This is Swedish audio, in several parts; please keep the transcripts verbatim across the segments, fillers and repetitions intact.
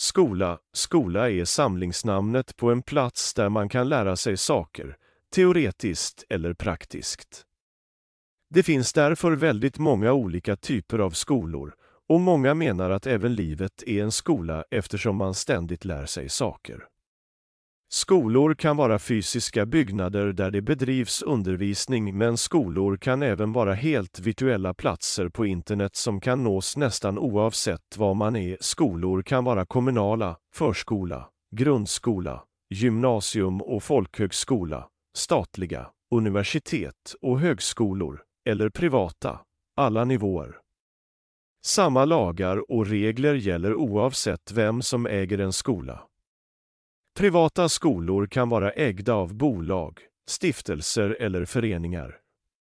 Skola. Skola är samlingsnamnet på en plats där man kan lära sig saker, teoretiskt eller praktiskt. Det finns därför väldigt många olika typer av skolor, och många menar att även livet är en skola eftersom man ständigt lär sig saker. Skolor kan vara fysiska byggnader där det bedrivs undervisning, men skolor kan även vara helt virtuella platser på internet som kan nås nästan oavsett var man är. Skolor kan vara kommunala, förskola, grundskola, gymnasium och folkhögskola, statliga, universitet och högskolor, eller privata, alla nivåer. Samma lagar och regler gäller oavsett vem som äger en skola. Privata skolor kan vara ägda av bolag, stiftelser eller föreningar.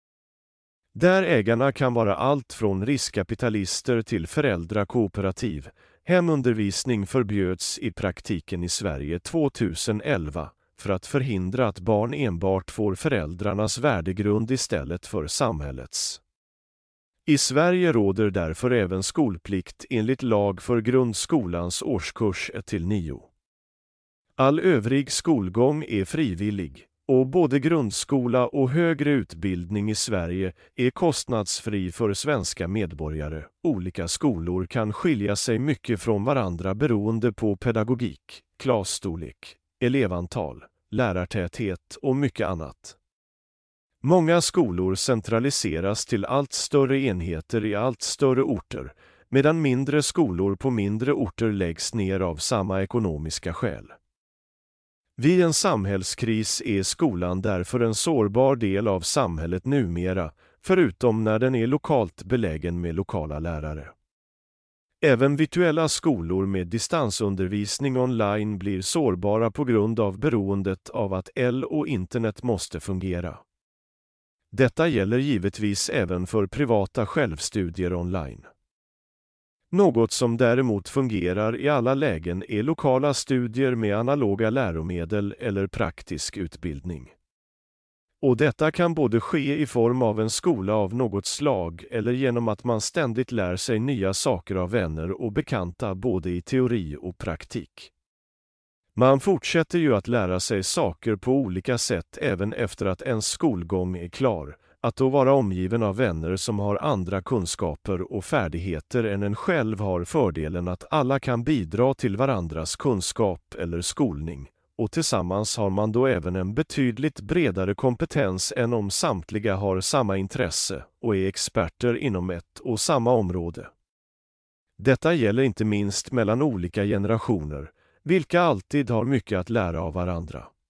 Där ägarna kan vara allt från riskkapitalister till föräldrakooperativ. Hemundervisning förbjöds i praktiken i Sverige tjugoelva för att förhindra att barn enbart får föräldrarnas värdegrund istället för samhällets. I Sverige råder därför även skolplikt enligt lag för grundskolans årskurs ett till nio. All övrig skolgång är frivillig, och både grundskola och högre utbildning i Sverige är kostnadsfri för svenska medborgare. Olika skolor kan skilja sig mycket från varandra beroende på pedagogik, klasstorlek, elevantal, lärartäthet och mycket annat. Många skolor centraliseras till allt större enheter i allt större orter, medan mindre skolor på mindre orter läggs ner av samma ekonomiska skäl. Vid en samhällskris är skolan därför en sårbar del av samhället numera, förutom när den är lokalt belägen med lokala lärare. Även virtuella skolor med distansundervisning online blir sårbara på grund av beroendet av att el och internet måste fungera. Detta gäller givetvis även för privata självstudier online. Något som däremot fungerar i alla lägen är lokala studier med analoga läromedel eller praktisk utbildning. Och detta kan både ske i form av en skola av något slag eller genom att man ständigt lär sig nya saker av vänner och bekanta både i teori och praktik. Man fortsätter ju att lära sig saker på olika sätt även efter att ens skolgång är klar. Att då vara omgiven av vänner som har andra kunskaper och färdigheter än en själv har fördelen att alla kan bidra till varandras kunskap eller skolning, och tillsammans har man då även en betydligt bredare kompetens än om samtliga har samma intresse och är experter inom ett och samma område. Detta gäller inte minst mellan olika generationer, vilka alltid har mycket att lära av varandra.